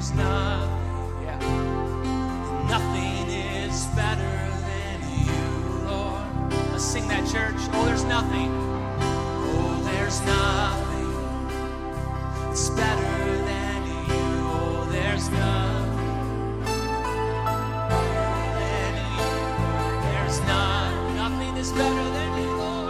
there's nothing, yeah. Nothing is better than you, Lord. Let's sing that, church. Oh, there's nothing. Oh, there's nothing. It's better than you. Oh, there's nothing better than you. There's none. Nothing is better than you, Lord.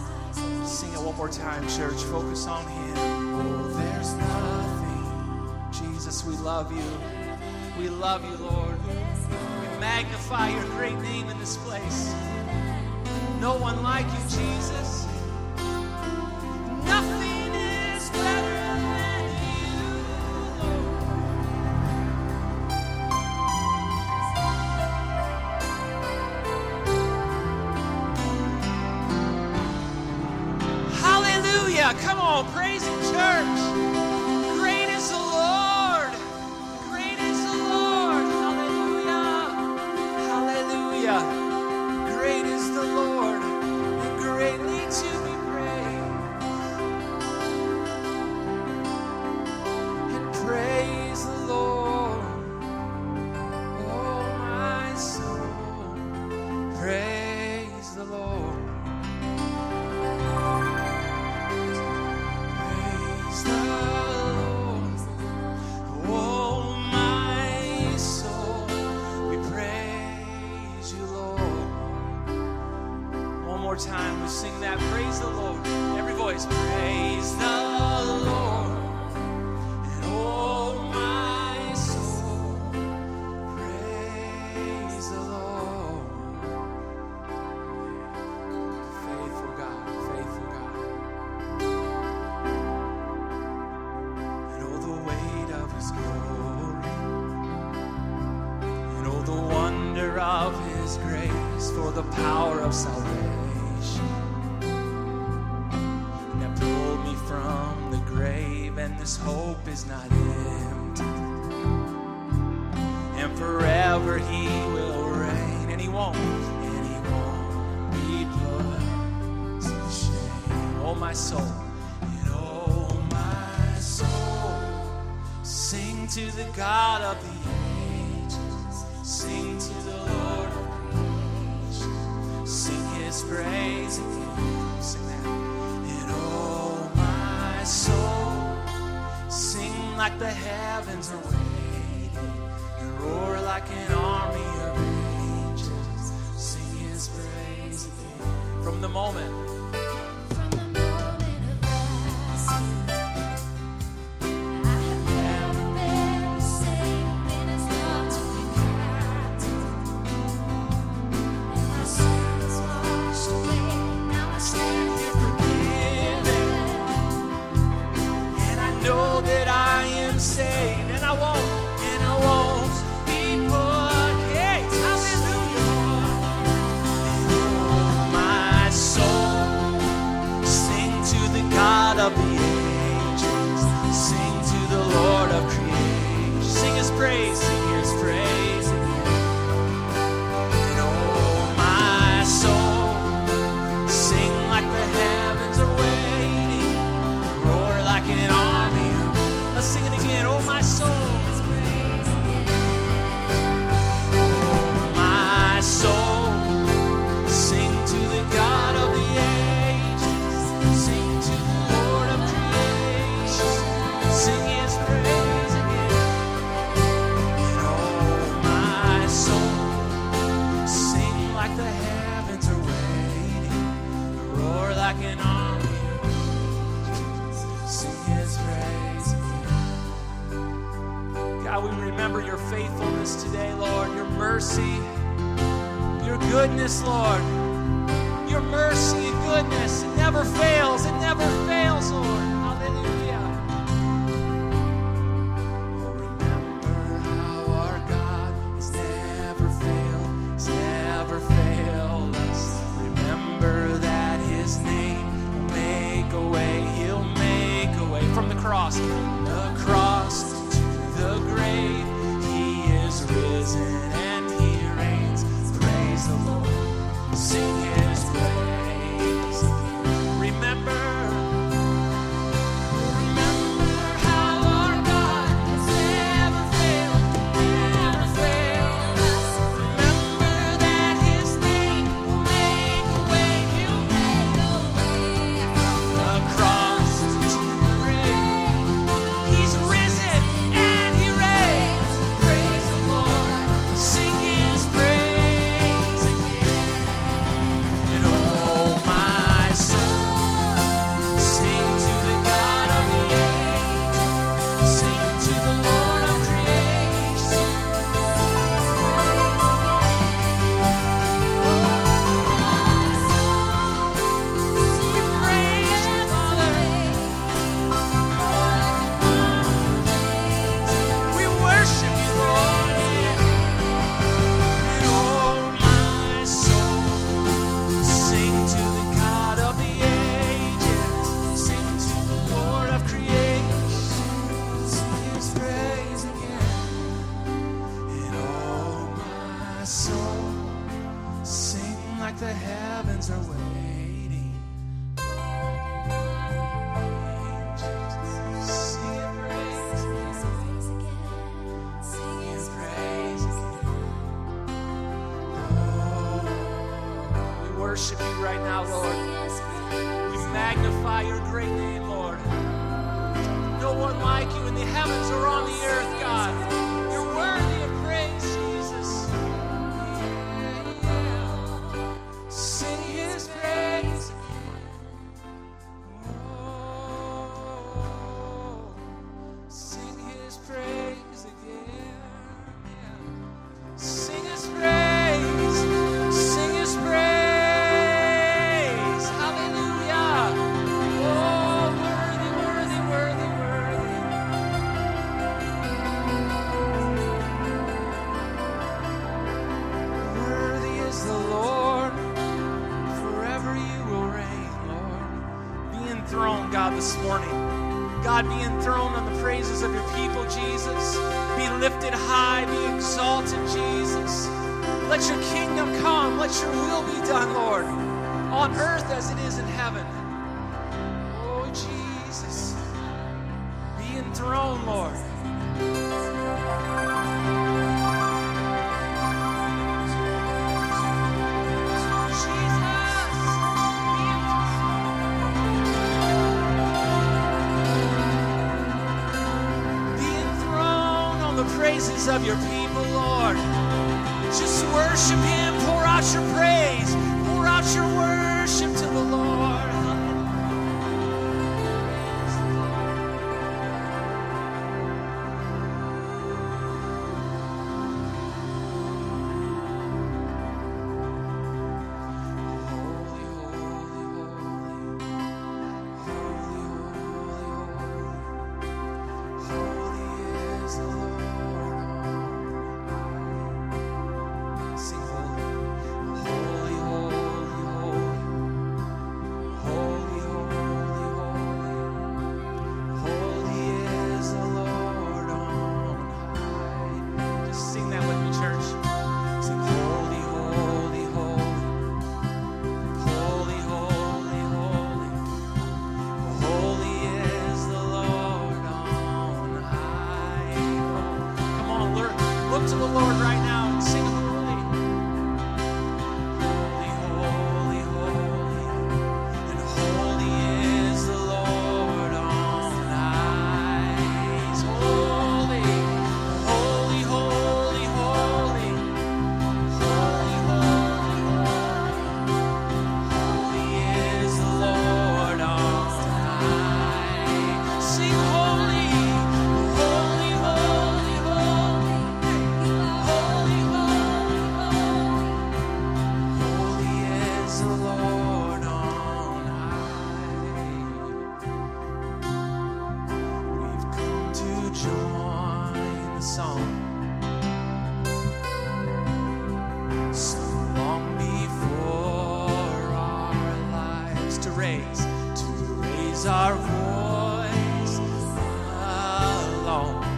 Sing it one more time, church. Focus on Him. Oh, there's nothing Jesus, we love you. We love you, Lord. We magnify your great name in this place. No one like you, Jesus. Nothing is better than you, Lord. Hallelujah. Come on, praise Him, church. Great is the Lord. Great is the Lord. Hallelujah. Hallelujah. Great is the Lord, and greatly to be praised. And praise the Lord, oh my soul. Praise the Lord. Praise the Lord, oh my soul. We praise you, Lord. One more time, we sing that. Praise the Lord. Every voice. Praise the Lord. And oh my soul. Praise the Lord. Faithful God. Faithful God. And oh, the weight of His glory. And oh, the wonder of His grace, for the power of salvation that pulled me from the grave, and this hope is not empty. And forever He will reign, and He won't be put to shame. Oh, my soul, and oh, my soul, sing to the God of the ages, sing to the Lord of creation, sing His praise again. Sing that. And oh, my soul, sing like the heavens are waiting, and roar like an army of angels. Sing His praise again. From the moment. From the moment of rising, I have never been the same. Been as long to be captive, and my sin is washed away. Now I stand here Forgiven, and I know that I am saved, and I won't be put. Hey, hallelujah. And oh, my soul, sing to the God of the ages, sing to the Lord of creation, sing His praise, sing His praise again. And oh, my soul, sing like the heavens are waiting, roar like an army. Let's sing it again. Oh, my soul. Oh, my soul, sing to the God of the ages, sing to the Lord of creation, sing His praise again. And oh, my soul, sing like the heavens are waiting, roar like an army, sing His praise again. God, we remember your faithfulness today, Lord, your mercy, your goodness, Lord. Your mercy and goodness, it never fails, Lord. Hallelujah. Oh, remember how our God has never failed us. Remember that His name will make a way. He'll make a way from the cross to the grave. He is risen and He reigns. Praise the Lord. Sing His praise. Remember soul, sing like the heavens are waiting. Worship you right now, Lord. We magnify your great name, Lord. No one like you in the heavens or on the earth, God. You're worthy of praise, Jesus. Sing his praise. Oh, sing his praise again. Sing his praise. Sing his praise. God, this morning. God, be enthroned on the praises of your people, Jesus. Be lifted high, be exalted, Jesus. Let your kingdom come. Let your will be done, Lord, on earth as it is in heaven. Oh, Jesus. Be enthroned, Lord. Praises of your people, Lord. Just worship him. Pour out your praise. Pour out your worship to the Lord. To the Lord right now and sing holy. Holy, holy, holy. And holy is the Lord on high. He's holy, holy, holy, holy. Holy, holy, holy. Holy is the Lord on high. Sing holy, holy, holy, holy. Holy, holy, holy is the Lord on high. We've come to join the song sung long before our lives to raise our voice alone.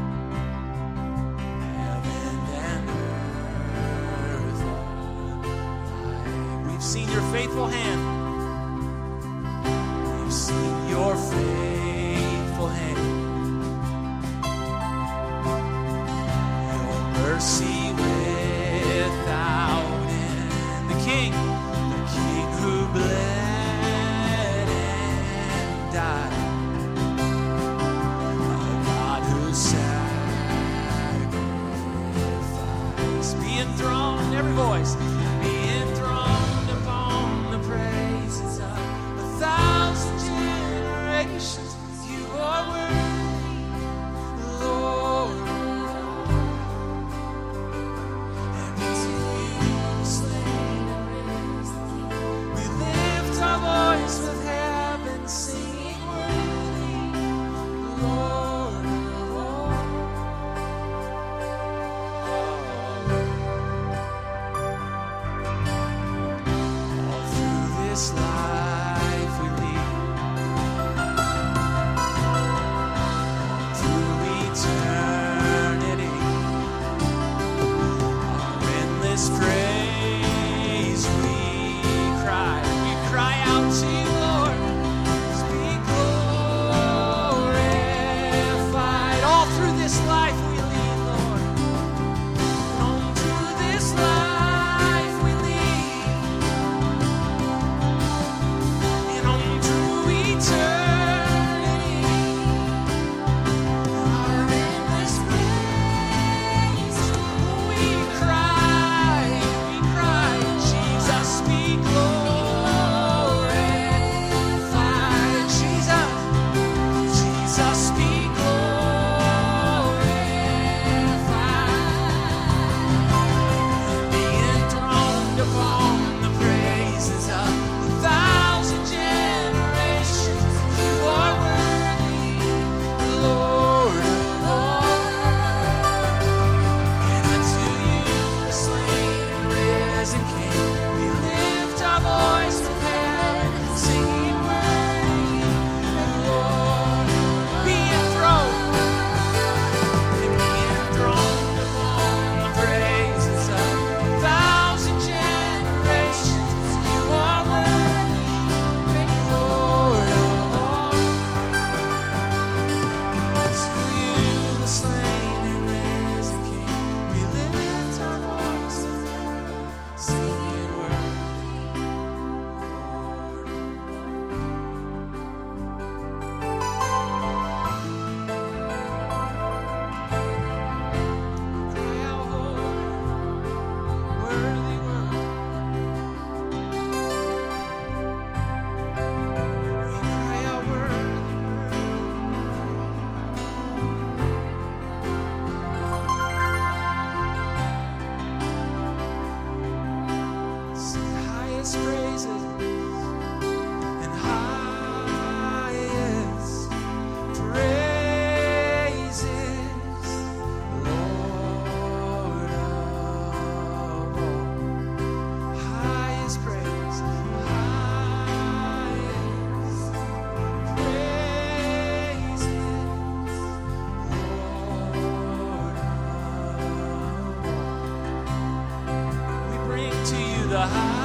We've seen your faithful hand. We've seen your faithful hand. Your mercy without end. The King who bled and died. A God who sacrificed. Be enthroned, every voice. Be enthroned upon the praises of 1,000 generations. You are worthy, Lord. And to you slain and risen, we lift our voice with heaven, singing worthy, Lord, Lord. the highest.